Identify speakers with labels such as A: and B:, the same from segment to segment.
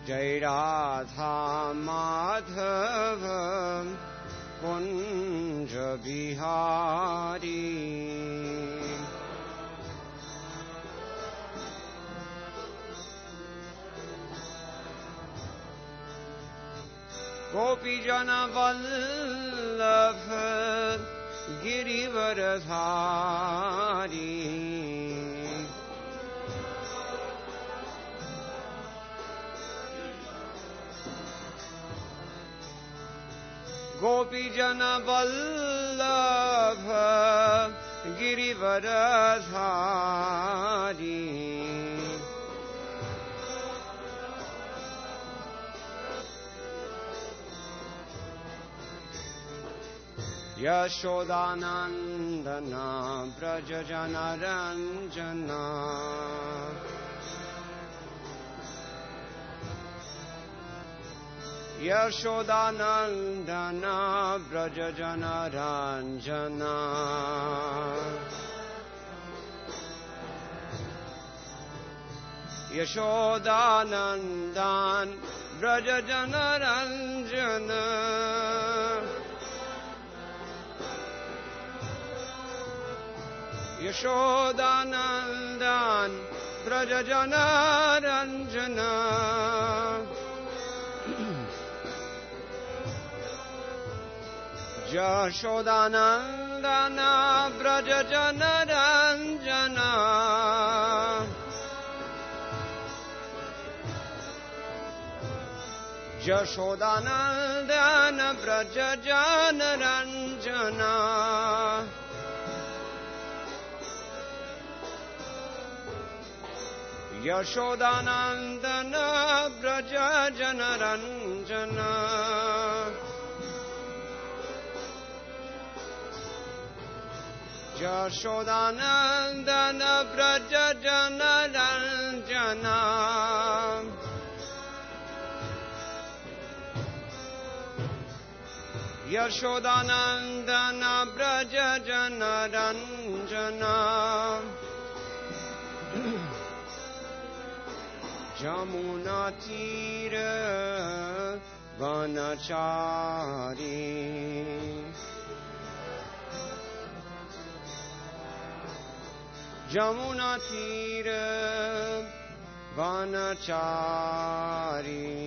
A: जय राधा माधव कुंज बिहारी। गोपी जन वल्लभ गिरिवरधारी। गोपी जन वल्लभ गिरिवरधारी। यशोदानंदना व्रज जन रंजना। यशोदानंदना व्रज जन रंजना। यशोदानंदन व्रज जन रंजना। यशोदानंदन व्रज जन रंजना। यशोदानंदन व्रज जन रंजना। यशोदानंदन व्रज जन रंजना। यशोदानंदन व्रज जन रंजना। यशोदानंदन व्रज जन रंजना। यशोदानंदन व्रज जन रंजना। जमुना तीर वनचारी। जमुना तीर वनचारी।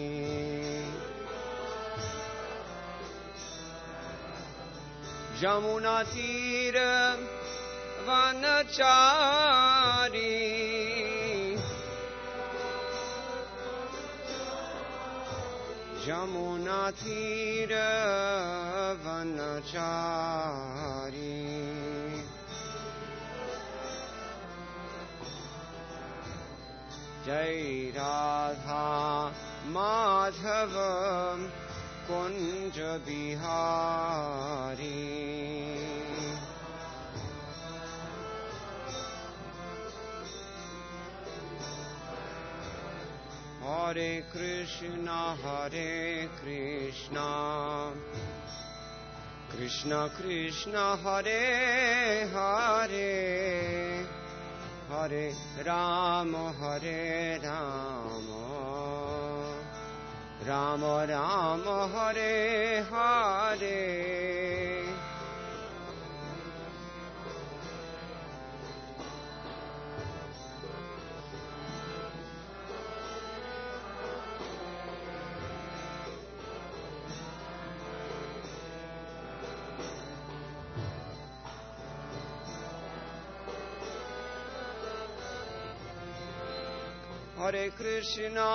A: जमुना तीर वनचारी। जमुना तीर वनचारी। जय राधा माधव कुंज बिहारी। हरे कृष्णा कृष्ण कृष्ण हरे हरे, हरे राम राम राम हरे हरे। हरे कृष्णा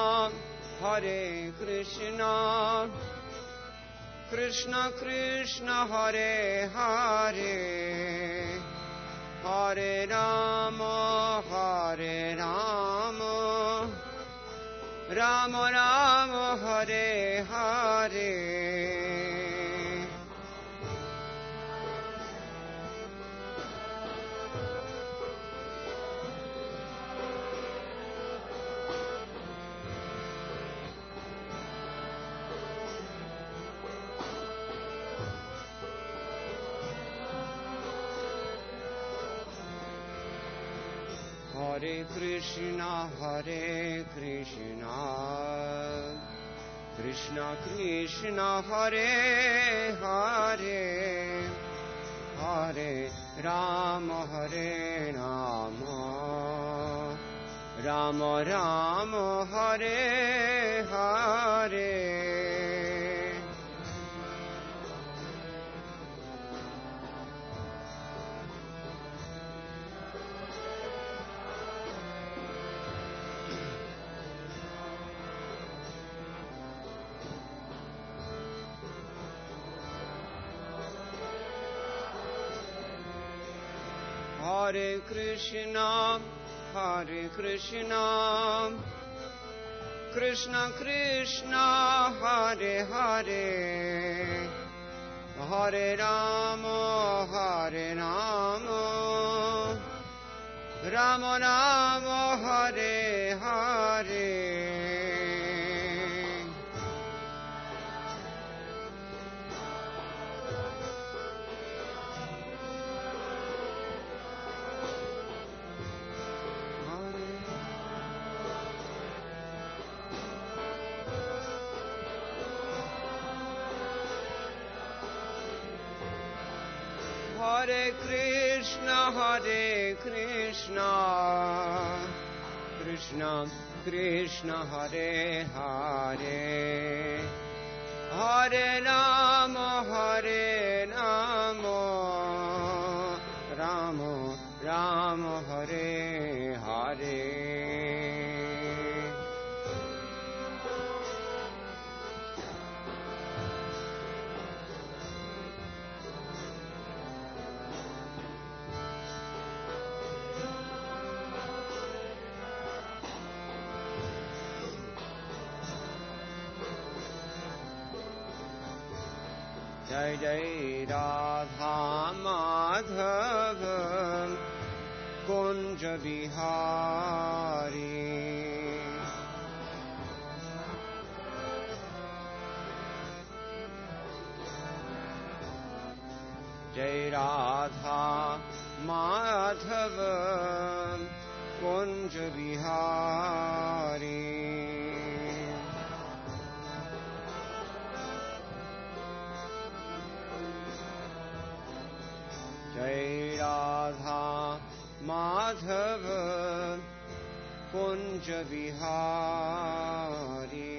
A: कृष्ण कृष्ण हरे हरे, हरे राम राम राम हरे हरे। हरे Krishna Krishna Krishna Hare Hare Hare Rama Hare Rama Rama Rama Hare Hare Hare Krishna, Krishna Krishna, Hare Hare, Hare Rama, Rama Rama, Hare Hare. Hare Krishna, Krishna Krishna, Hare Hare, Hare Rama, Rama Rama, Hare Hare. Jai Jai Radha Madhav Kunja Bihari Jai Radha Madhav Kunja Bihari Jai Radha Madhav Kunja Bihari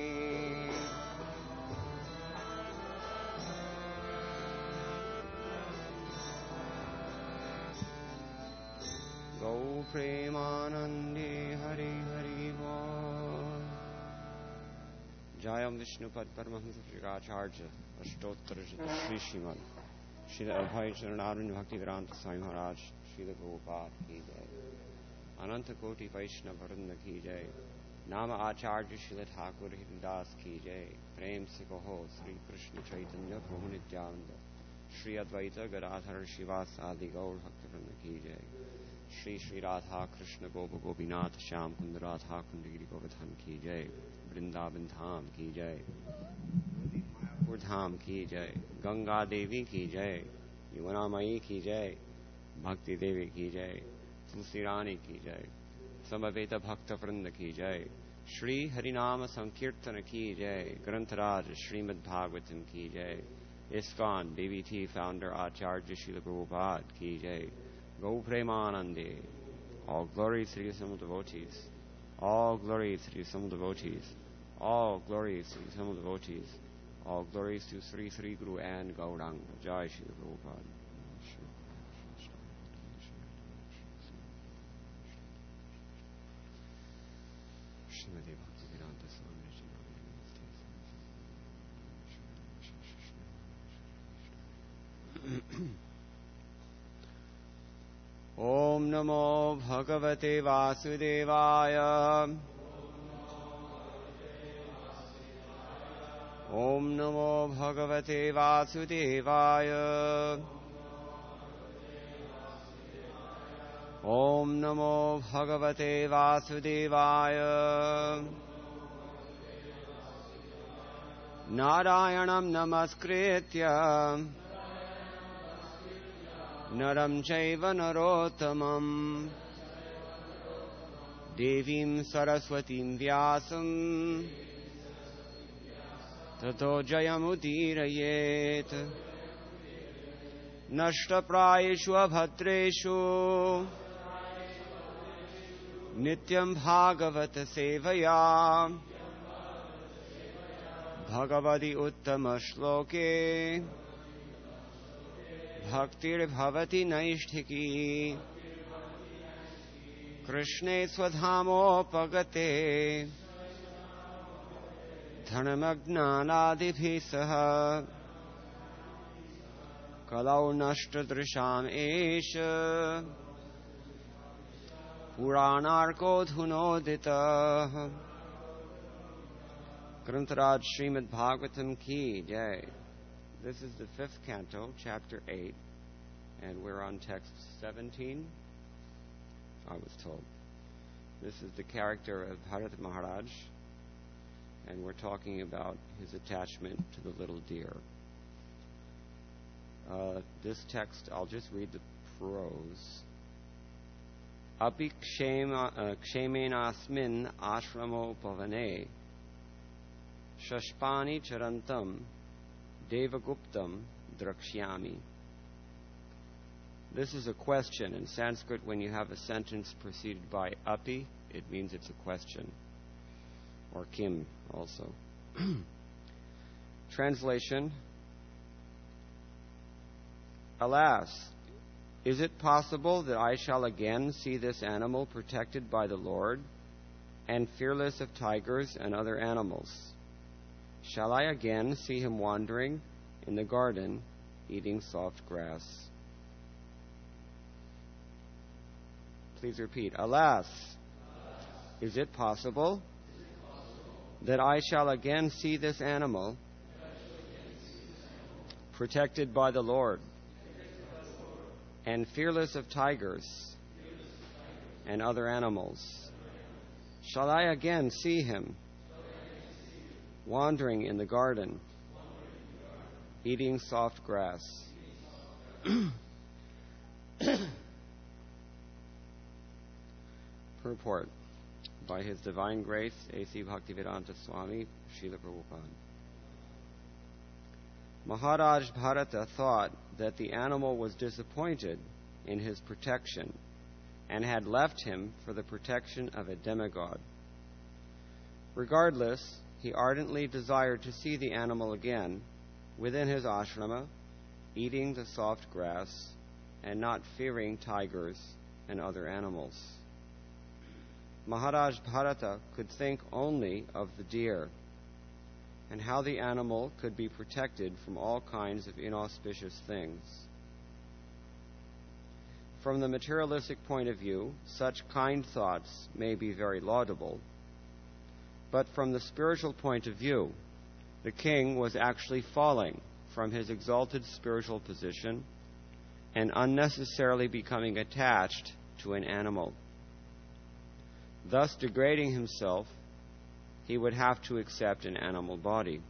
A: Gau Premanande Hari Hari Bol Jayam Vishnupad Paramahamsa Shrikacharya Ashtottara Shri Srimad Srila Abhay Charanarvind Bhakti Vedanta Swami Maharaj Srila Prabhupada Ki Jai Ananta Koti Vaishnava Vrinda Ki Jai Nama Acharya Srila Thakur Haridas Ki Jai Prem Se Kaho Sri Krishna Chaitanya Prabhu Nityananda Sri Advaita Gadadhar Shivas Adi Gaur Bhakta Vrinda Ki Jai Sri Sri Radha Krishna Gopa Gopinath Shyam Kund Radha Kundagiri Govardhan Ki Jai Vrindavan Dham Ki Jai धाम की जय गंगा देवी की जय यमुना मई की जय भक्ति देवी की जय तुलसी रानी की जय समवेत भक्त वृंद की जय श्री हरिनाम संकीर्तन की जय ग्रंथराज श्रीमद् भागवतम की जय ISKCON DVT founder Acharya Srila Prabhupada की जय गौ प्रेमानंदे all glory to the Samud devotees all glory to the Samud devotees all glory to the Samud devotees all glories to Sri Sri Guru and Gauranga. Jai Shri Prabhupada. Shrimati Bhaktivedanta Swami Om Namo Bhagavate Vasudevaya Om Namo Bhagavate Vasudevaya Om Namo Bhagavate Vasudevaya Narayanam Namaskritya Naram Chaiva Narottamam Devim Saraswatim Vyasam Tato jayamudirayet Nashtaprayeshu abhadreshu Nityam bhagavata sevaya Bhagavadi uttama shloke Bhaktir bhavati naishtiki Krishne swadhamo pagate Dhanamagnanadibhisaha Kalau nashtadrisham esha Puranarko dhunodita Grantaraj Srimad Bhagavatam Ki Jai. This is the 5th canto, chapter 8, and we're on text 17, I was told. This is the character of Bharata Maharaj, and we're talking about his attachment to the little deer. This text, I'll just read the prose. Api kshemenasmin ashramo pavane Shashpani charantam devaguptam drakshyami. This is a question. In Sanskrit, when you have a sentence preceded by api, it means it's a question. Or kim also. Translation. Alas, is it possible that I shall again see this animal protected by the Lord and fearless of tigers and other animals? Shall I again see him wandering in the garden, eating soft grass? Please repeat. Alas, is it possible that I shall again see this animal protected by the Lord and fearless of tigers and other animals? Shall I again see him wandering in the garden, eating soft grass? Purport by His Divine Grace, A.C. Bhaktivedanta Swami, Srila Prabhupada. Maharaj Bharata thought that the animal was disappointed in his protection and had left him for the protection of a demigod. Regardless, he ardently desired to see the animal again within his ashrama, eating the soft grass and not fearing tigers and other animals. Maharaj Bharata could think only of the deer and how the animal could be protected from all kinds of inauspicious things. From the materialistic point of view, such kind thoughts may be very laudable, but from the spiritual point of view, the king was actually falling from his exalted spiritual position and unnecessarily becoming attached to an animal. Thus degrading himself, he would have to accept an animal body.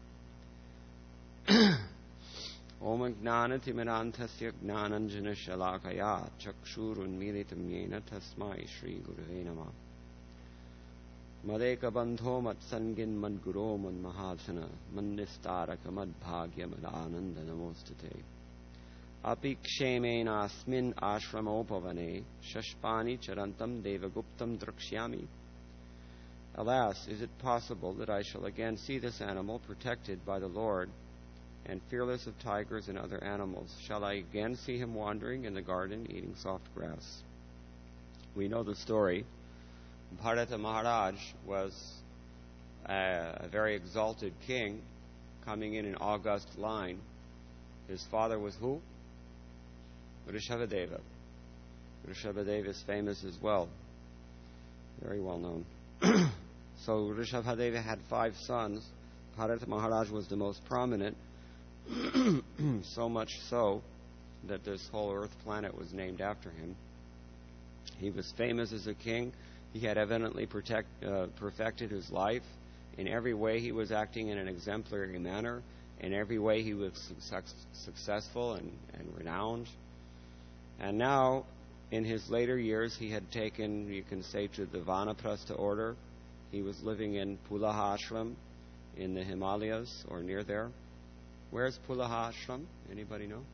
A: Om Gnana Timirantasya Gnananjana Shalakaya Chakshurun Militam Yena Tasmai Shri Gurave Namah Madeka Bandho Mat Sangin Mad Guru Mad Mahasana Mandistaraka Mad Bhagya Mad Ananda Namostate Api Kshemenasmin Ashramopavane Shashpani Charantam Devaguptam Drakshyami. Alas, is it possible that I shall again see this animal protected by the Lord and fearless of tigers and other animals? Shall I again see him wandering in the garden eating soft grass? We know the story. Bharata Maharaj was a very exalted king coming in an august line. His father was who? Rishabhadeva. Rishabhadeva is famous as well. Very well known. So Rishabhadeva had 5 sons. Bharata Maharaj was the most prominent, so much so that this whole earth planet was named after him. He was famous as a king. He had evidently perfected his life. In every way he was acting in an exemplary manner. In every way he was successful and renowned. And now, in his later years, he had taken, you can say, to the Vanaprastha order. He was living in Pulaha Ashram in the Himalayas or near there. Where's Pulaha Ashram? Anybody know?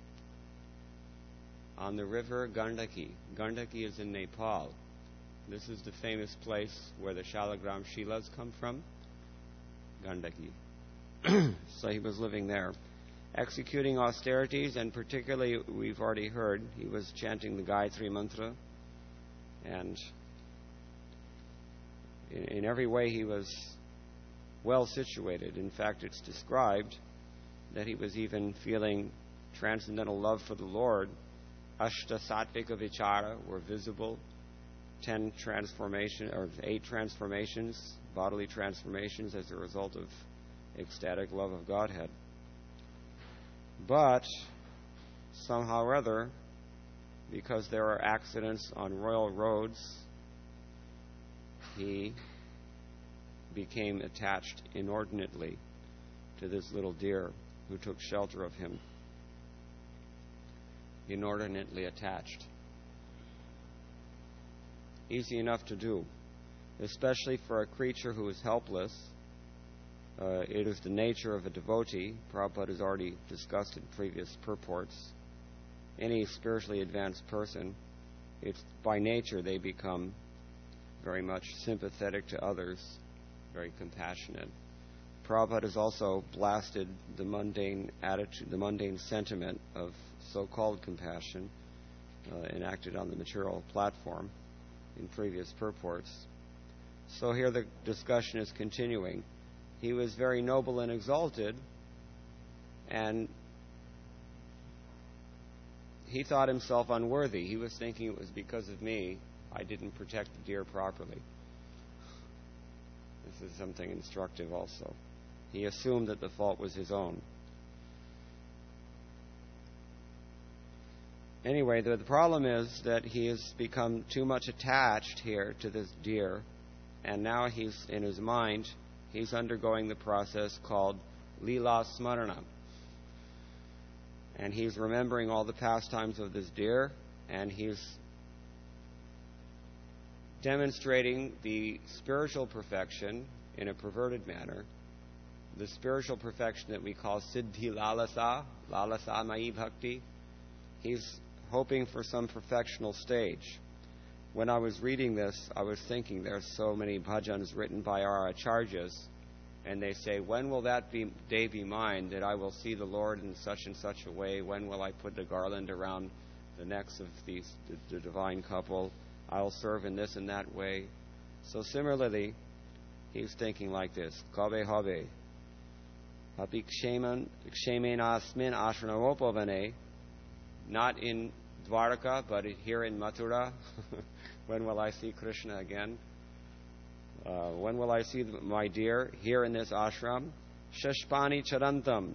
A: On the river Gandaki. Gandaki is in Nepal. This is the famous place where the Shalagram Shilas come from. Gandaki. So he was living there, executing austerities, and particularly, we've already heard, he was chanting the Gayatri Mantra, and in every way he was well situated. In fact, it's described that he was even feeling transcendental love for the Lord. Ashta Sattvika Vichara were visible. 8 transformations, bodily transformations as a result of ecstatic love of Godhead. But somehow or other, because there are accidents on royal roads, he became attached inordinately to this little deer who took shelter of him. Inordinately attached. Easy enough to do, especially for a creature who is helpless. It is the nature of a devotee. Prabhupada has already discussed in previous purports. Any spiritually advanced person, it's by nature they become very much sympathetic to others, very compassionate. Prabhupada has also blasted the mundane attitude, the mundane sentiment of so-called compassion enacted on the material platform in previous purports. So here the discussion is continuing. He was very noble and exalted, and he thought himself unworthy. He was thinking it was because of me I didn't protect the deer properly. This is something instructive also. He assumed that the fault was his own. Anyway, the problem is that he has become too much attached here to this deer, and now he's, in his mind, he's undergoing the process called Lila Smarana. And he's remembering all the pastimes of this deer, and he's demonstrating the spiritual perfection in a perverted manner, the spiritual perfection that we call Siddhi Lalasa, Lalasa Mai Bhakti. He's hoping for some perfectional stage. When I was reading this, I was thinking there's so many bhajans written by our acharyas, and they say, when will that day be mine, that I will see the Lord in such and such a way? When will I put the garland around the necks of the divine couple? I'll serve in this and that way. So similarly, he's thinking like this, Kabe habe, api kshemen asmin ashranavopavane, not in Dwaraka, but here in Mathura. When will I see Krishna again? When will I see my deer? Here in this ashram. Shashpani charantam.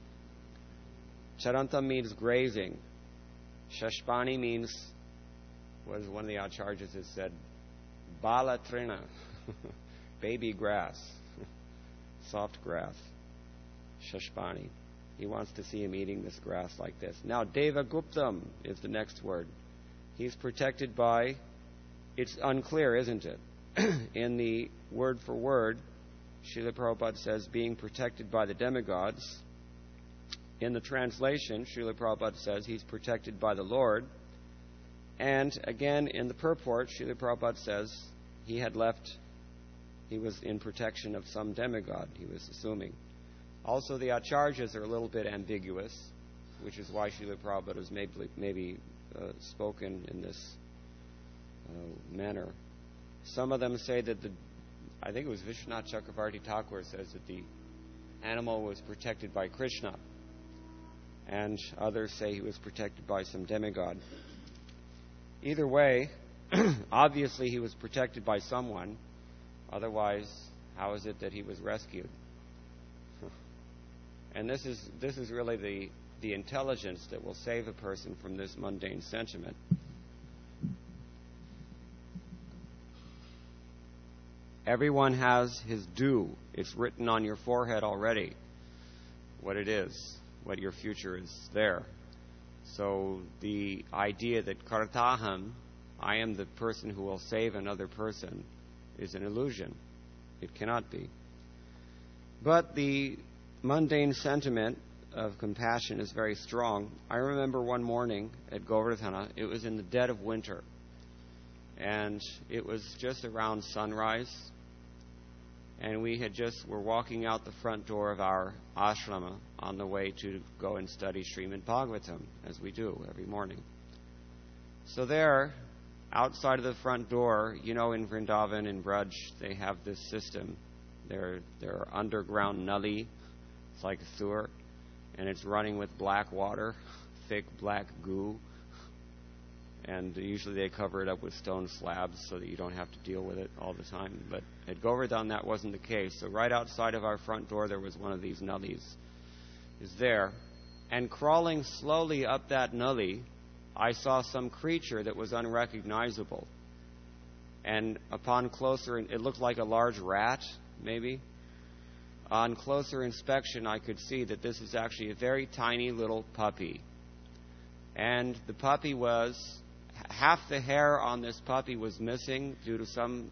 A: Charantam means grazing. Shashpani means, what is one of the acharyas has said, balatrina, baby grass, soft grass. Shashpani. He wants to see him eating this grass like this. Now, Devaguptam is the next word. He's protected by, it's unclear, isn't it? In the word for word, Srila Prabhupada says, being protected by the demigods. In the translation, Srila Prabhupada says he's protected by the Lord. And again, in the purport, Srila Prabhupada says he was in protection of some demigod, he was assuming. Also, the acharyas are a little bit ambiguous, which is why Srila Prabhupada has maybe spoken in this manner. Some of them say that I think it was Vishwanath Chakravarti Thakur says that the animal was protected by Krishna, and others say he was protected by some demigod. Either way, obviously he was protected by someone. Otherwise, how is it that he was rescued? And this is really the intelligence that will save a person from this mundane sentiment. Everyone has his due. It's written on your forehead already what it is, what your future is there. So the idea that kartaham, I am the person who will save another person, is an illusion. It cannot be. But the mundane sentiment of compassion is very strong. I remember one morning at Govardhana, it was in the dead of winter, and it was just around sunrise, and we were walking out the front door of our ashrama on the way to go and study Srimad Bhagavatam, as we do every morning. So there, outside of the front door, in Vrindavan and Braj, they have this system. Their underground nulli, it's like a sewer, and it's running with black water, thick black goo, and usually they cover it up with stone slabs so that you don't have to deal with it all the time. But at Govardhan, that wasn't the case. So right outside of our front door, there was one of these nullis. Is there, and crawling slowly up that nulli, I saw some creature that was unrecognizable. And upon closer, it looked like a large rat, maybe. On closer inspection, I could see that this is actually a very tiny little puppy. And the puppy half the hair on this puppy was missing due to some,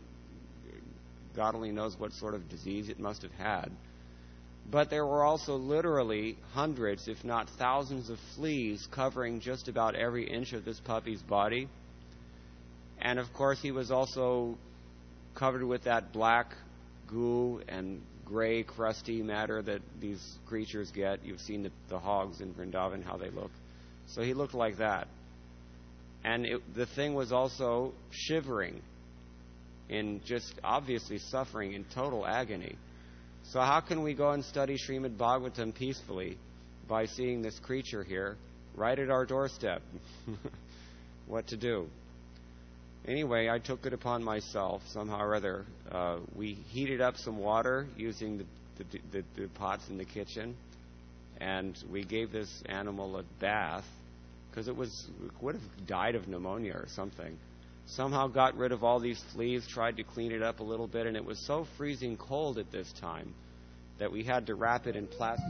A: God only knows what sort of disease it must have had. But there were also literally hundreds, if not thousands, of fleas covering just about every inch of this puppy's body. And of course, he was also covered with that black goo and gray, crusty matter that these creatures get. You've seen the hogs in Vrindavan, how they look. So he looked like that. And the thing was also shivering, in just obviously suffering in total agony. So how can we go and study Srimad Bhagavatam peacefully by seeing this creature here right at our doorstep? What to do? Anyway, I took it upon myself somehow or other. We heated up some water using the pots in the kitchen, and we gave this animal a bath because it would have died of pneumonia or something. Somehow got rid of all these fleas, tried to clean it up a little bit, and it was so freezing cold at this time that we had to wrap it in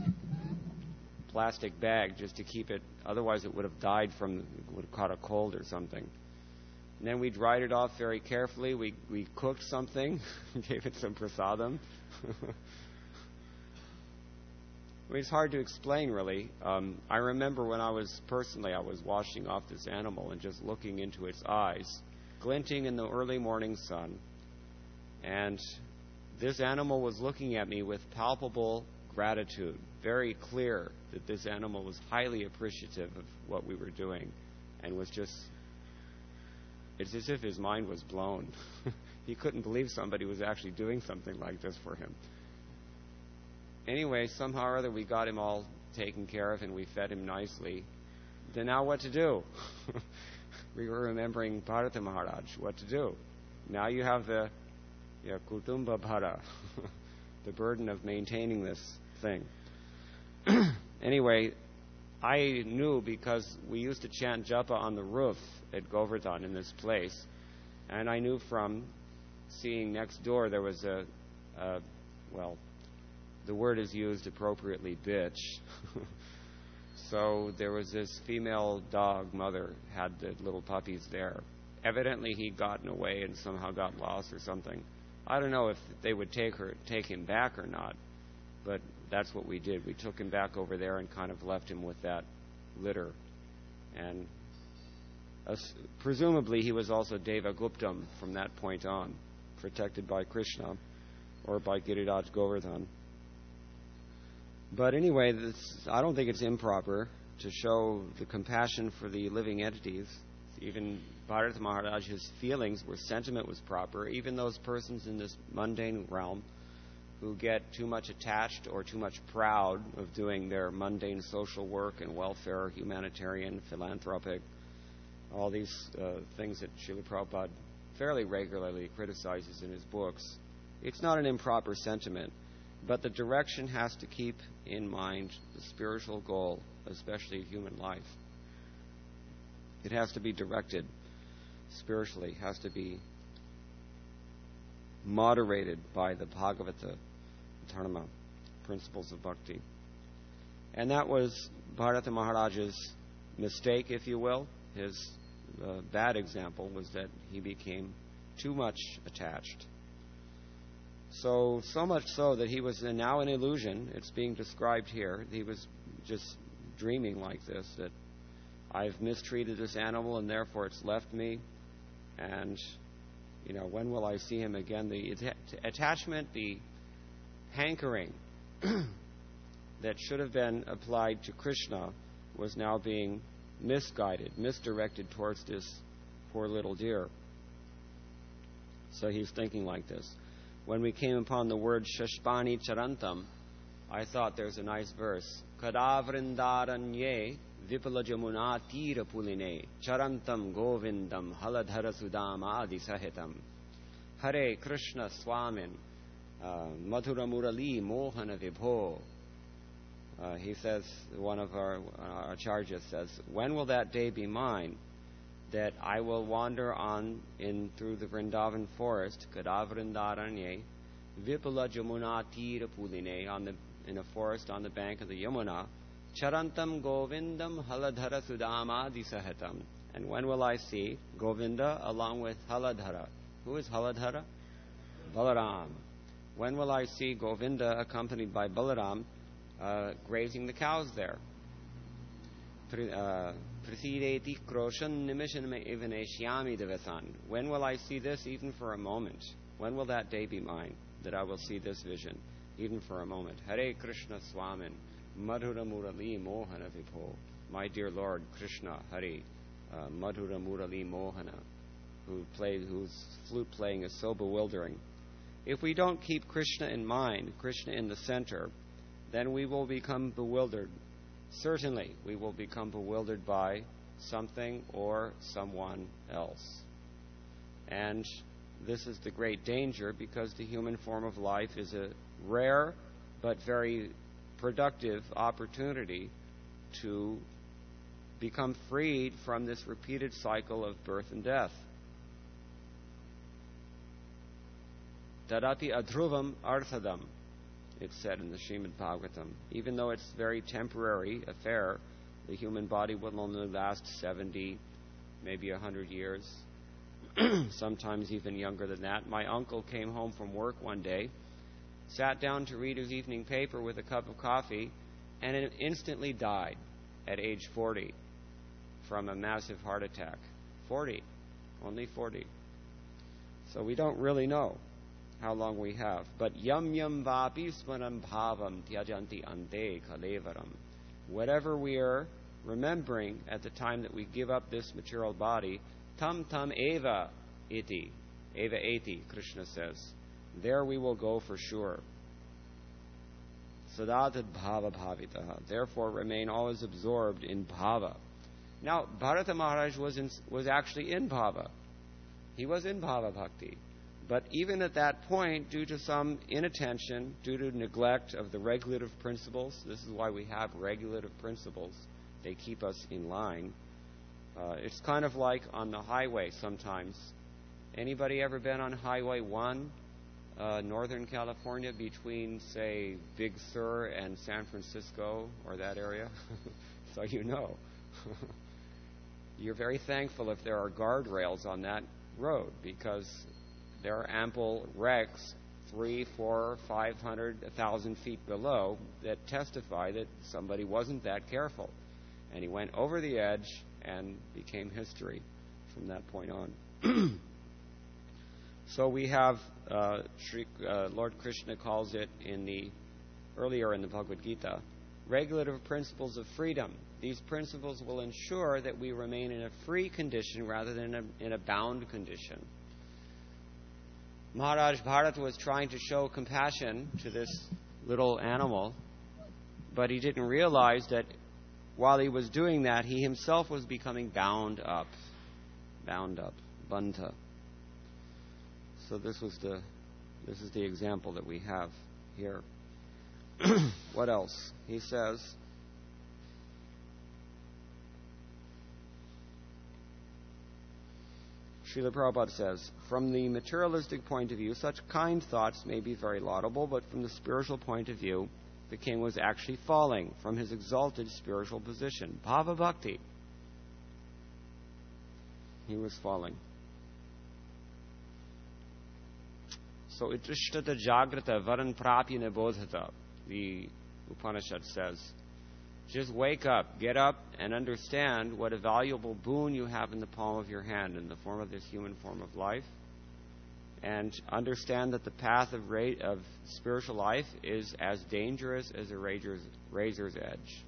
A: plastic bag just to keep it. Otherwise, it would have died would have caught a cold or something. And then we dried it off very carefully. We cooked something, gave it some prasadam. It's hard to explain, really. I remember when I was washing off this animal and just looking into its eyes, glinting in the early morning sun. And this animal was looking at me with palpable gratitude, very clear that this animal was highly appreciative of what we were doing and was just, it's as if his mind was blown. He couldn't believe somebody was actually doing something like this for him. Anyway, somehow or other we got him all taken care of and we fed him nicely. Then now what to do? We were remembering Bharata Maharaj, what to do. Now you have the Kutumba Bhara, the burden of maintaining this thing. Anyway, I knew because we used to chant japa on the roof at Govardhan in this place, and I knew from seeing next door there was the word is used appropriately, bitch. So there was this female dog mother had the little puppies there. Evidently he'd gotten away and somehow got lost or something. I don't know if they would take him back or not, but that's what we did. We took him back over there and kind of left him with that litter. And presumably he was also Deva Guptam from that point on, protected by Krishna or by Giriraj Govardhan. But anyway, I don't think it's improper to show the compassion for the living entities. Even Bharata Maharaj's sentiment was proper. Even those persons in this mundane realm who get too much attached or too much proud of doing their mundane social work and welfare, humanitarian, philanthropic, all these things that Srila Prabhupada fairly regularly criticizes in his books. It's not an improper sentiment. But the direction has to keep in mind the spiritual goal, especially human life. It has to be directed spiritually, has to be moderated by the Bhagavata Dharma, principles of bhakti. And that was Bharata Maharaj's mistake, if you will. His bad example was that he became too much attached. So much so that he was now an illusion. It's being described here. He was just dreaming like this, that I've mistreated this animal and therefore it's left me. And, when will I see him again? The attachment, the hankering that should have been applied to Krishna was now being misdirected towards this poor little deer. So he's thinking like this. When we came upon the word Shashpani Charantam, I thought there's a nice verse. Kadavrindaranye Vipala Jamuna Tira Puline Charantam Govindam Haladhara Sudama Adi Sahitam Hare Krishna Swamin Madhura Murali Mohana Vibho. He says, one of our acharyas says, when will that day be mine that I will wander on through the Vrindavan forest, Kadavrindaranye, Vipala Jamuna Tira Puline, in a forest on the bank of the Yamuna, Charantam Govindam Haladhara Sudama Disahatam. And when will I see Govinda along with Haladhara? Who is Haladhara? Balaram. When will I see Govinda accompanied by Balaram grazing the cows there? Prasideti Kroshan Nimishan Ivaneshyami Devasan. When will I see this even for a moment? When will that day be mine that I will see this vision even for a moment? Hare Krishna Swamin Madhura Murali Mohana Vipho. My dear Lord Krishna Hari Madhura Murali Mohana, whose flute playing is so bewildering. If we don't keep Krishna in mind, Krishna in the center, then we will become bewildered. Certainly, we will become bewildered by something or someone else. And this is the great danger, because the human form of life is a rare but very productive opportunity to become freed from this repeated cycle of birth and death. Tadati adhruvam arthadam, it's said in the Srimad Bhagavatam. Even though it's a very temporary affair, the human body will only last 70, maybe 100 years, sometimes even younger than that. My uncle came home from work one day, sat down to read his evening paper with a cup of coffee, and instantly died at age 40 from a massive heart attack. 40. Only 40. So we don't really know how long we have. But yam yam vapi smanam bhavam tyajanti ante kalevaram. Whatever we are remembering at the time that we give up this material body, tam tam eva iti. Eva eti, Krishna says. There we will go for sure. Sadatad bhava bhavitaha. Therefore remain always absorbed in bhava. Now, Bharata Maharaj was actually in bhava. He was in bhava bhakti. But even at that point, due to some inattention, due to neglect of the regulative principles, this is why we have regulative principles. They keep us in line. It's kind of like on the highway sometimes. Anybody ever been on Highway 1, Northern California, between, say, Big Sur and San Francisco, or that area? So you know. You're very thankful if there are guardrails on that road, because there are ample wrecks 300, 400, 500, 1,000 feet below that testify that somebody wasn't that careful. And he went over the edge and became history from that point on. So we have, Lord Krishna calls it earlier in the Bhagavad Gita, regulative principles of freedom. These principles will ensure that we remain in a free condition rather than in a bound condition. Maharaj Bharat was trying to show compassion to this little animal, but he didn't realize that while he was doing that, he himself was becoming bound up, banta. So this is the example that we have here. What else? He says, Srila Prabhupada says, from the materialistic point of view, such kind thoughts may be very laudable, but from the spiritual point of view, the king was actually falling from his exalted spiritual position. Bhava Bhakti. He was falling. So Utishtata Jagrata Varan Prapya Bodhata, the Upanishad says. Just wake up, get up, and understand what a valuable boon you have in the palm of your hand in the form of this human form of life. And understand that the path of spiritual life is as dangerous as a razor's edge.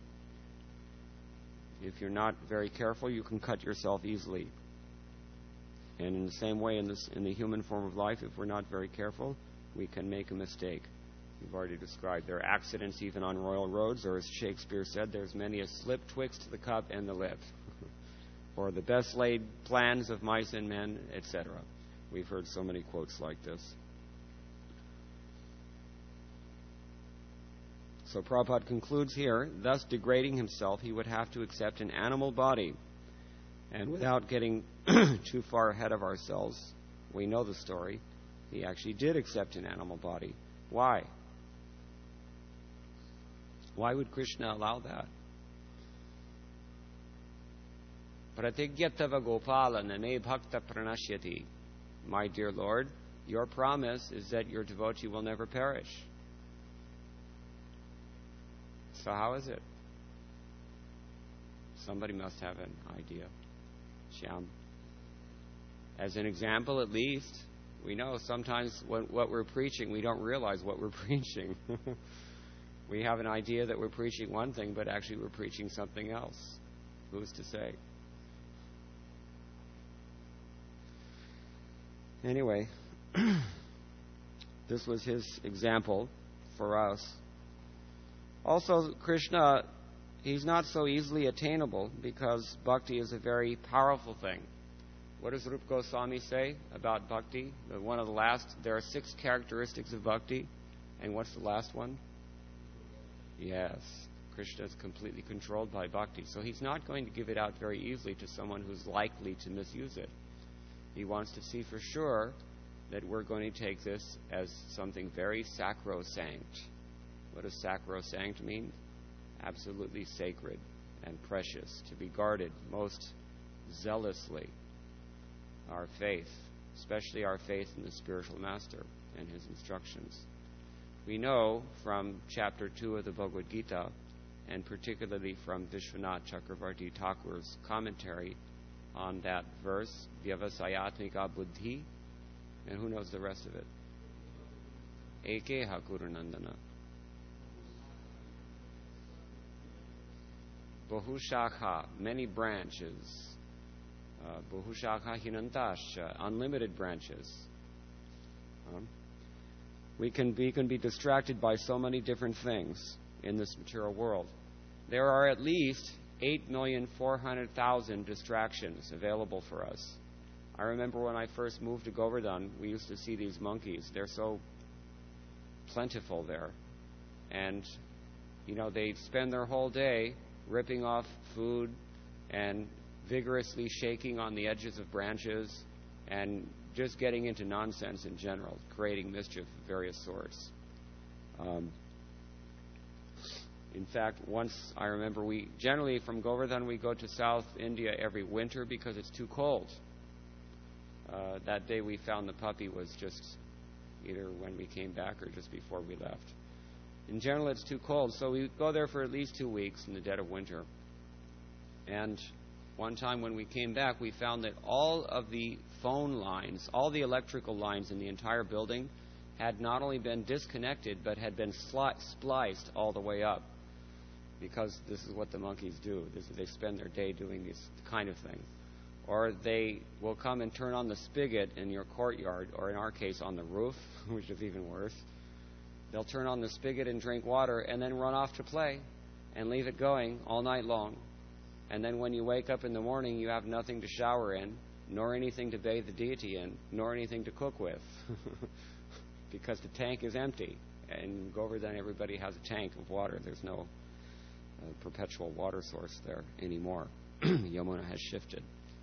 A: If you're not very careful, you can cut yourself easily. And in the same way, in the human form of life, if we're not very careful, we can make a mistake. We've already described there are accidents even on royal roads, or as Shakespeare said, there's many a slip twixt the cup and the lip. Or the best laid plans of mice and men, etc. We've heard so many quotes like this. So Prabhupada concludes here, thus degrading himself, he would have to accept an animal body. And without getting too far ahead of ourselves, we know the story. He actually did accept an animal body. Why? Why would Krishna allow that? Pratigyatava Gopala nane bhakta pranashyati. My dear Lord, your promise is that your devotee will never perish. So how is it? Somebody must have an idea. Shyam. As an example, at least, we know sometimes what we're preaching, we don't realize what we're preaching. We have an idea that we're preaching one thing, but actually we're preaching something else. Who's to say? Anyway, this was his example for us. Also, Krishna, he's not so easily attainable because bhakti is a very powerful thing. What does Rupa Goswami say about bhakti? There are 6 characteristics of bhakti. And what's the last one? Yes, Krishna is completely controlled by bhakti. So he's not going to give it out very easily to someone who's likely to misuse it. He wants to see for sure that we're going to take this as something very sacrosanct. What does sacrosanct mean? Absolutely sacred and precious, to be guarded most zealously. Our faith, especially our faith in the spiritual master and his instructions. We know from chapter 2 of the Bhagavad Gita, and particularly from Vishwanath Chakravarti Thakur's commentary on that verse, Vyavasayatmika buddhi, and who knows the rest of it? Ekeha Kurunandana. Bahushakha, many branches. Bahushakha hinantascha, unlimited branches. We can be distracted by so many different things in this material world. There are at least 8,400,000 distractions available for us. I remember when I first moved to Govardhan, we used to see these monkeys. They're so plentiful there. And, they spend their whole day ripping off food and vigorously shaking on the edges of branches and just getting into nonsense in general, creating mischief of various sorts. In fact, once I remember generally from Govardhan we go to South India every winter because it's too cold. That day we found the puppy was just either when we came back or just before we left. In general it's too cold, so we go there for at least 2 weeks in the dead of winter. And one time when we came back, we found that all of the phone lines, all the electrical lines in the entire building had not only been disconnected, but had been spliced all the way up. Because this is what the monkeys do. They spend their day doing this kind of thing. Or they will come and turn on the spigot in your courtyard, or in our case on the roof, which is even worse. They'll turn on the spigot and drink water and then run off to play and leave it going all night long. And then when you wake up in the morning, you have nothing to shower in, nor anything to bathe the deity in, nor anything to cook with. Because the tank is empty. And Govardhan, everybody has a tank of water. There's no perpetual water source there anymore. Yamuna has shifted.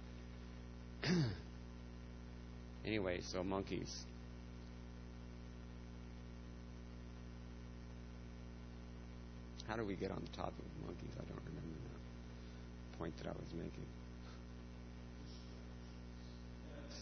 A: Anyway, so monkeys. How do we get on the topic of monkeys? I don't remember now. Point that I was making.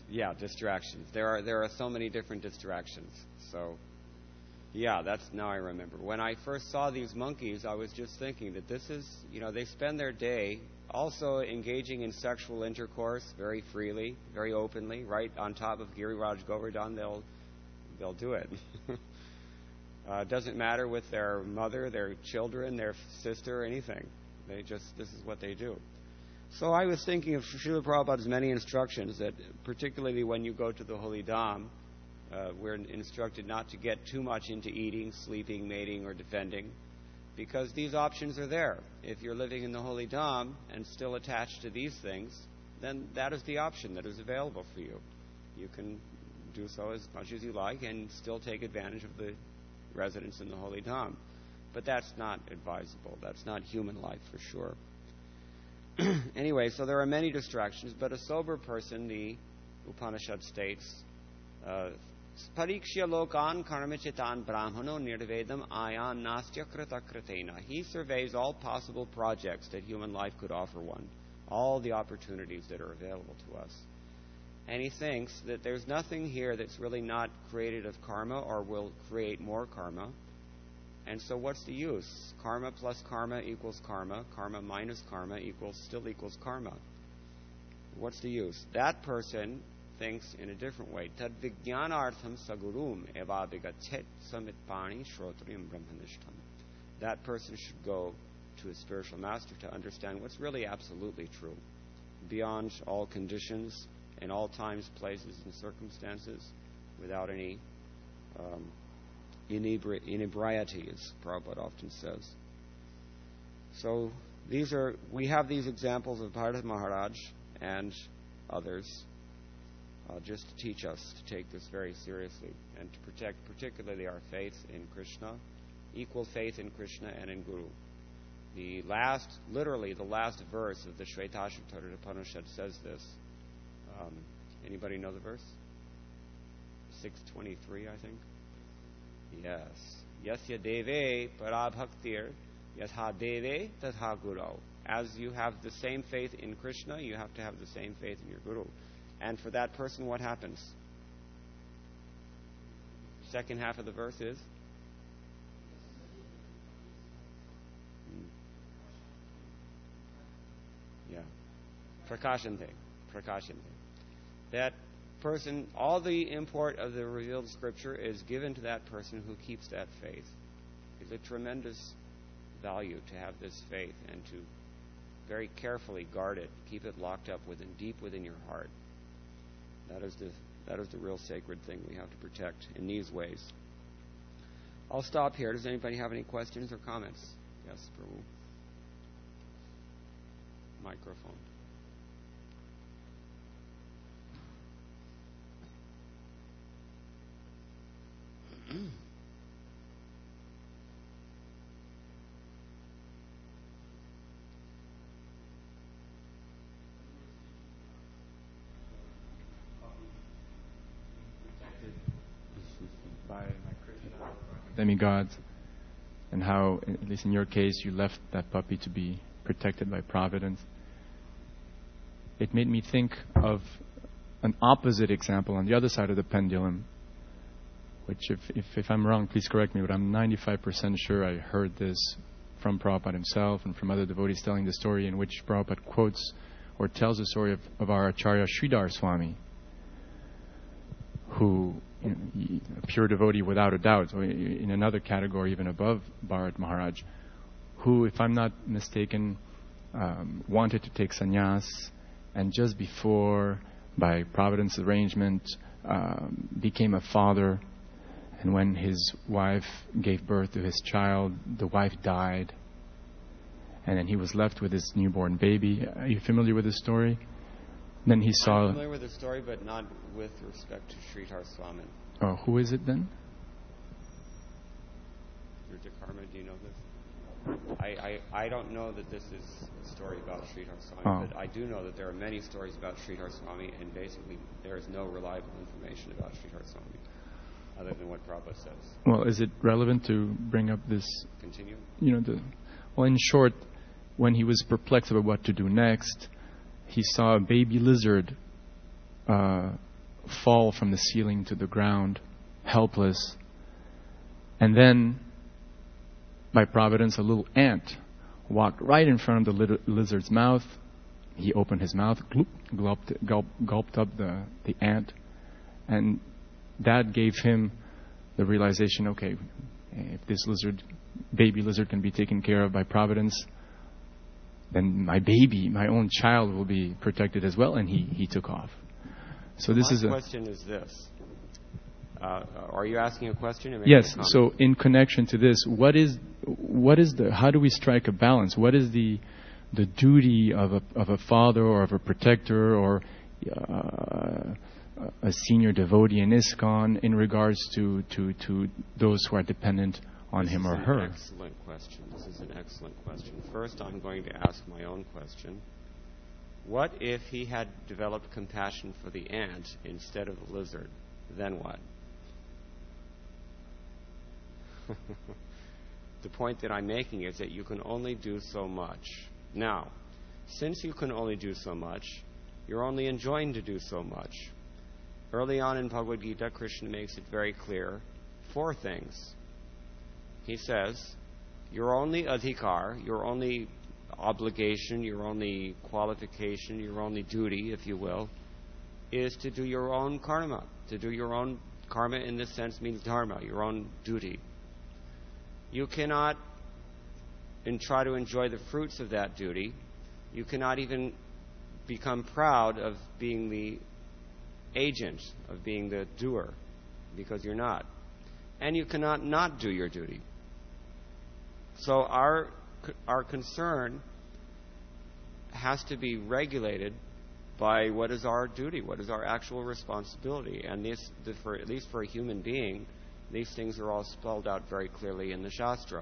A: Yeah, distractions. There are so many different distractions. So, yeah, now I remember. When I first saw these monkeys, I was just thinking that this is, they spend their day also engaging in sexual intercourse very freely, very openly, right on top of Giriraj Govardhan. They'll do it. Doesn't matter with their mother, their children, their sister, anything. This is what they do. So I was thinking of Srila Prabhupada's many instructions that, particularly when you go to the Holy Dham, we're instructed not to get too much into eating, sleeping, mating, or defending, because these options are there. If you're living in the Holy Dham and still attached to these things, then that is the option that is available for you. You can do so as much as you like and still take advantage of the residence in the Holy Dham. But that's not advisable. That's not human life for sure. Anyway, so there are many distractions, but a sober person, the Upanishad states, Parikshya lokan karmachitan brahmano nirvedam ayan nastya krita kritena. He surveys all possible projects that human life could offer one, all the opportunities that are available to us. And he thinks that there's nothing here that's really not created of karma or will create more karma. And so what's the use? Karma plus karma equals karma. Karma minus karma still equals karma. What's the use? That person thinks in a different way. Tad vijnanartham sagurum eva vigachet samitpani shrotrium brahmanishtam. That person should go to a spiritual master to understand what's really absolutely true, beyond all conditions, in all times, places, and circumstances, without any inebriety, as Prabhupada often says. So we have these examples of Bharata Maharaj and others just to teach us to take this very seriously and to protect particularly our faith in Krishna, equal faith in Krishna and in Guru. Literally the last verse of the Shvetashvatara Upanishad says this. Anybody know the verse? 623, I think. Yes. Yasya deve parabhaktir yatha deve tatha guru. As you have the same faith in Krishna, you have to have the same faith in your Guru. And for that person, what happens? Second half of the verse is? Yeah. Prakashante. That person, all the import of the revealed scripture is given to that person who keeps that faith. It's a tremendous value to have this faith and to very carefully guard it, keep it locked up deep within your heart. That is the real sacred thing we have to protect in these ways. I'll stop here. Does anybody have any questions or comments? Yes, Prabhu. Microphone.
B: By my Krishna demigods, and how, at least in your case, you left that puppy to be protected by Providence. It made me think of an opposite example on the other side of the pendulum, which, if I'm wrong, please correct me, but I'm 95% sure I heard this from Prabhupada himself and from other devotees telling the story in which Prabhupada quotes or tells the story of our Acharya Sridhar Swami, who, a pure devotee without a doubt, so in another category even above Bharat Maharaj, who, if I'm not mistaken, wanted to take sannyas, and just before, by Providence arrangement, became a father. And when his wife gave birth to his child, the wife died. And then he was left with his newborn baby. Are you familiar with the story? Then he saw...
A: I'm familiar with the story, but not with respect to Sridhar Swami.
B: Oh, who is it then?
A: Ruja Karma, do you know this? I don't know that this is a story about Sridhar Swami, but I do know that there are many stories about Sridhar Swami, and basically there is no reliable information about Sridhar Swami, other than what Prabhupada says.
B: Well, is it relevant to bring up this?
A: Continue.
B: Well, in short, when he was perplexed about what to do next, he saw a baby lizard fall from the ceiling to the ground, helpless. And then, by providence, a little ant walked right in front of the lizard's mouth. He opened his mouth, gulped up the ant, and that gave him the realization, okay, if this baby lizard can be taken care of by providence, then my baby, my own child, will be protected as well, and he took off. So this is
A: my question is this. Are you asking a question? Or
B: yes. So in connection to this, how do we strike a balance? What is the duty of a father or of a protector or a senior devotee in ISKCON in regards to those who are dependent on him or her?
A: This is an excellent question. First, I'm going to ask my own question. What if he had developed compassion for the ant instead of the lizard? Then what? The point that I'm making is that you can only do so much. Now, since you can only do so much, you're only enjoined to do so much. Early on in Bhagavad Gita, Krishna makes it very clear, 4 things. He says, your only adhikar, your only obligation, your only qualification, your only duty, if you will, is to do your own karma. To do your own karma in this sense means dharma, your own duty. You cannot try to enjoy the fruits of that duty. You cannot even become proud of being the agent, of being the doer, because you're not. And you cannot not do your duty. So our concern has to be regulated by what is our duty, what is our actual responsibility. And at least for a human being, these things are all spelled out very clearly in the Shastra.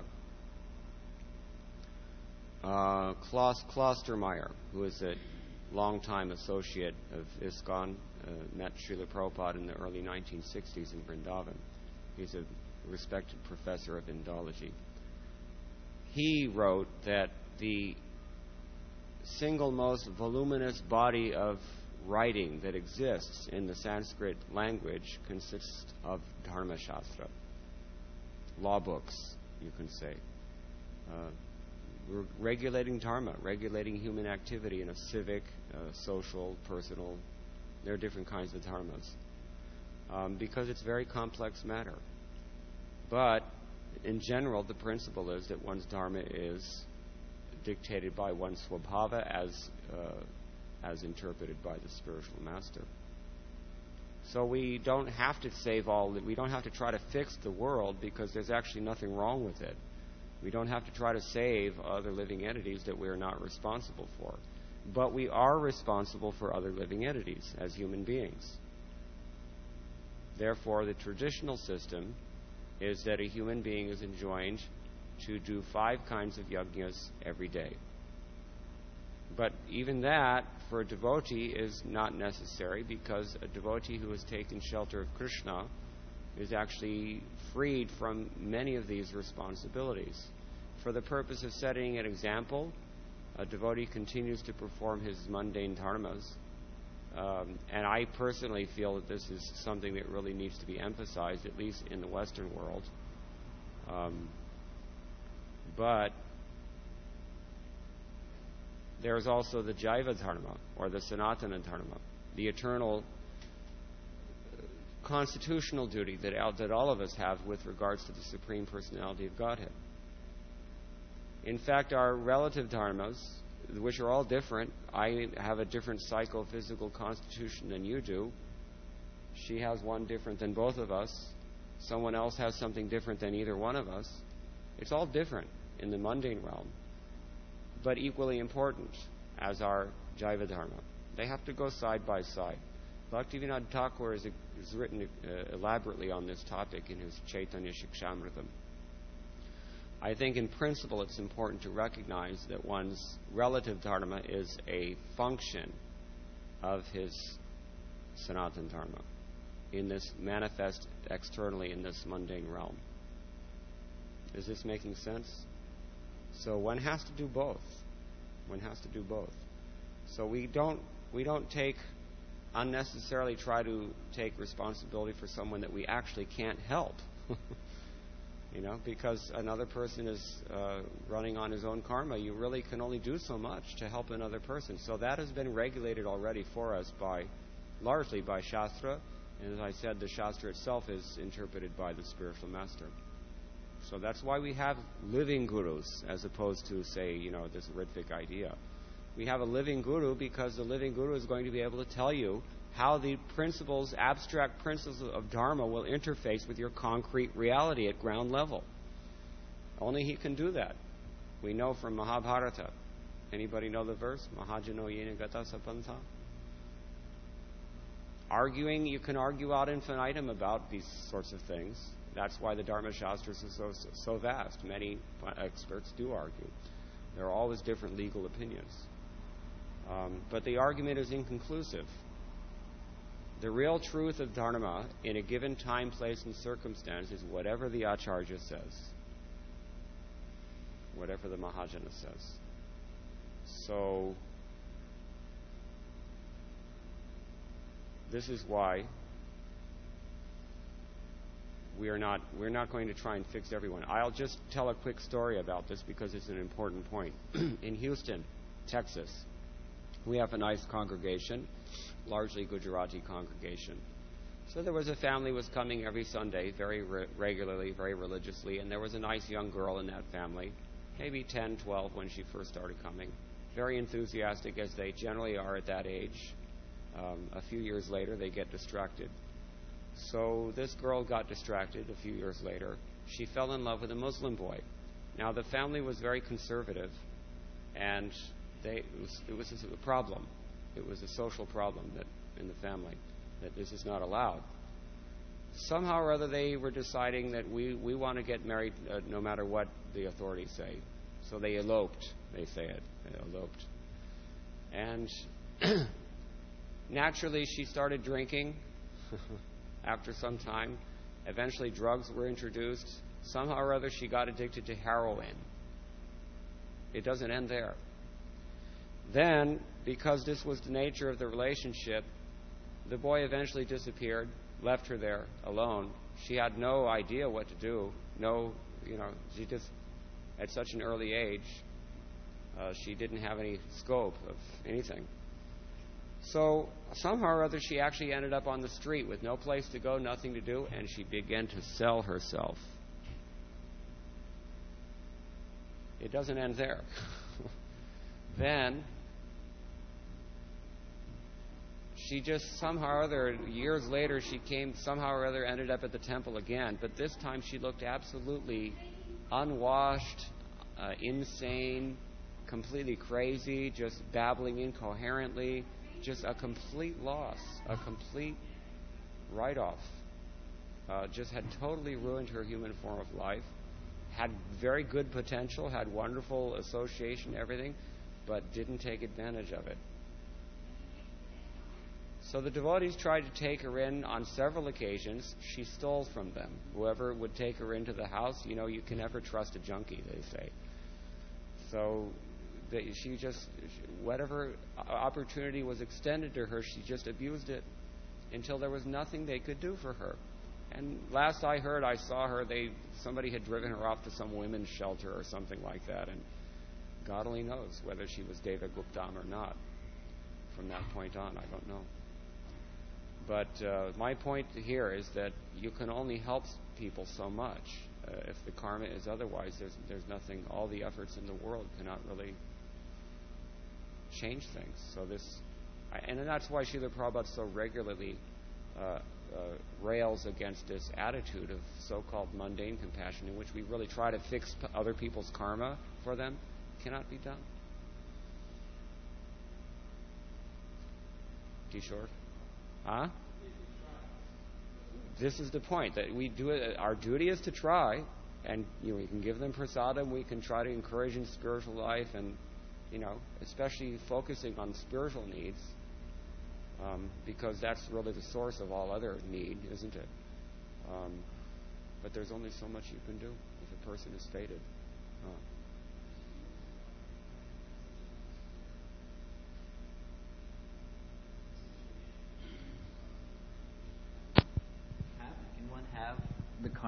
A: Klaus Klostermeier, who is a longtime associate of ISKCON, met Srila Prabhupada in the early 1960s in Vrindavan. He's a respected professor of Indology. He wrote that the single most voluminous body of writing that exists in the Sanskrit language consists of Dharma Shastra. Law books, you can say. We're regulating dharma, regulating human activity in a civic, social, personal. There are different kinds of dharmas. Because it's a very complex matter. But in general, the principle is that one's dharma is dictated by one's swabhava as interpreted by the spiritual master. So we don't have to we don't have to try to fix the world because there's actually nothing wrong with it. We don't have to try to save other living entities that we are not responsible for. But we are responsible for other living entities as human beings. Therefore, the traditional system is that a human being is enjoined to do 5 kinds of yajnas every day. But even that, for a devotee, is not necessary because a devotee who has taken shelter of Krishna is actually freed from many of these responsibilities. For the purpose of setting an example, a devotee continues to perform his mundane dharmas. And I personally feel that this is something that really needs to be emphasized, at least in the Western world. But there's also the Jaiva Dharma, or the Sanatana Dharma, the eternal constitutional duty that all of us have with regards to the Supreme Personality of Godhead. In fact, our relative dharmas, which are all different, I have a different psychophysical constitution than you do. She has one different than both of us. Someone else has something different than either one of us. It's all different in the mundane realm, but equally important as our Jaiva Dharma. They have to go side by side. Bhaktivinoda Thakur has written elaborately on this topic in his Chaitanya Shikshamritam. I think in principle it's important to recognize that one's relative dharma is a function of his Sanatana Dharma in this manifest externally in this mundane realm. Is this making sense? So one has to do both. One has to do both. So we don't take unnecessarily try to take responsibility for someone that we actually can't help. Because another person is running on his own karma, you really can only do so much to help another person. So that has been regulated already for us largely by Shastra. And as I said, the Shastra itself is interpreted by the spiritual master. So that's why we have living gurus, as opposed to, say, this Ritvik idea. We have a living guru because the living guru is going to be able to tell you how the abstract principles of Dharma will interface with your concrete reality at ground level. Only he can do that. We know from Mahabharata. Anybody know the verse? Mahajano yena gata sapantha? You can argue ad infinitum about these sorts of things. That's why the Dharma Shastras are so vast. Many experts do argue. There are always different legal opinions. But the argument is inconclusive. The real truth of Dharma in a given time, place, and circumstance is whatever the Acharya says, whatever the Mahajana says. So, this is why we're not going to try and fix everyone. I'll just tell a quick story about this because it's an important point. In Houston, Texas, we have a nice congregation, largely Gujarati congregation. So there was a family was coming every Sunday, very regularly, very religiously, and there was a nice young girl in that family, maybe 10, 12 when she first started coming. Very enthusiastic, as they generally are at that age. A few years later, they get distracted. So this girl got distracted a few years later. She fell in love with a Muslim boy. Now, the family was very conservative, and it was a problem. It was a social problem in the family, that this is not allowed. Somehow or other, they were deciding that we want to get married no matter what the authorities say. So they eloped, they say it. They eloped. And naturally, she started drinking after some time. Eventually, drugs were introduced. Somehow or other, she got addicted to heroin. It doesn't end there. Then, because this was the nature of the relationship, the boy eventually disappeared, left her there alone. She had no idea what to do. She just, at such an early age, she didn't have any scope of anything. So, somehow or other, she actually ended up on the street with no place to go, nothing to do, and she began to sell herself. It doesn't end there. Then, she just somehow or other, years later, somehow or other ended up at the temple again. But this time she looked absolutely unwashed, insane, completely crazy, just babbling incoherently, just a complete loss, a complete write-off. Just had totally ruined her human form of life. Had very good potential, had wonderful association, everything, but didn't take advantage of it. So the devotees tried to take her in on several occasions. She stole from them. Whoever would take her into the house, you can never trust a junkie, they say. So whatever opportunity was extended to her, she just abused it until there was nothing they could do for her. And last I heard, I saw her, somebody had driven her off to some women's shelter or something like that, and God only knows whether she was Deva Guptam or not. From that point on, I don't know. But my point here is that you can only help people so much. If the karma is otherwise, there's nothing. All the efforts in the world cannot really change things. So and that's why Srila Prabhupada so regularly rails against this attitude of so-called mundane compassion, in which we really try to fix other people's karma for them. Cannot be done. Kishore? Huh? This is the point, that we do it. Our duty is to try, and we can give them prasadam. We can try to encourage in spiritual life, and especially focusing on spiritual needs, because that's really the source of all other need, isn't it? But there's only so much you can do if a person is fated.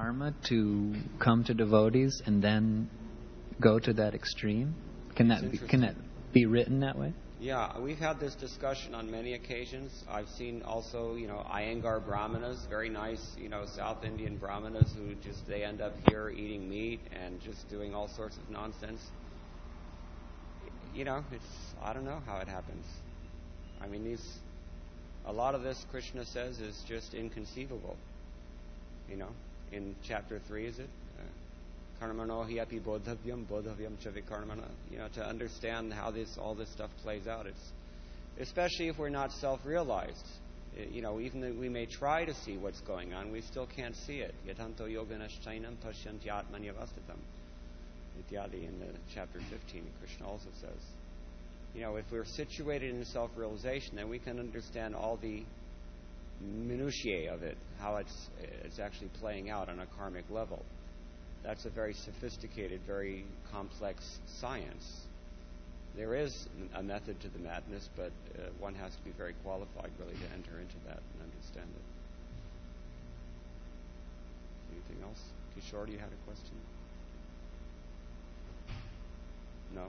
C: karma to come to devotees and then go to that extreme? Can that be written that way?
A: Yeah, we've had this discussion on many occasions. I've seen also, Iyengar Brahmanas, very nice, South Indian Brahmanas who they end up here eating meat and just doing all sorts of nonsense. I don't know how it happens. I mean, a lot of this Krishna says is just inconceivable. In chapter 3, is it? Karmano hi api bodhavyam cha vikarmana. To understand how all this stuff plays out, especially if we're not self-realized. Even though we may try to see what's going on, we still can't see it. Yatanto yoganashchainam pasyantyatmanyavastitam. Ityadi in chapter 15, Krishna also says. If we're situated in self-realization, then we can understand all the minutiae of it, how it's actually playing out on a karmic level. That's a very sophisticated, very complex science. There is a method to the madness, but one has to be very qualified, really, to enter into that and understand it. Anything else? Kishore, you had a question? No?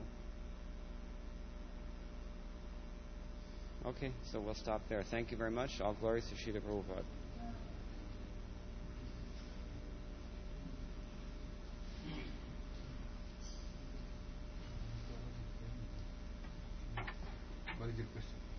A: Okay, so we'll stop there. Thank you very much. All glories to Srila Prabhupada.
D: Very good question.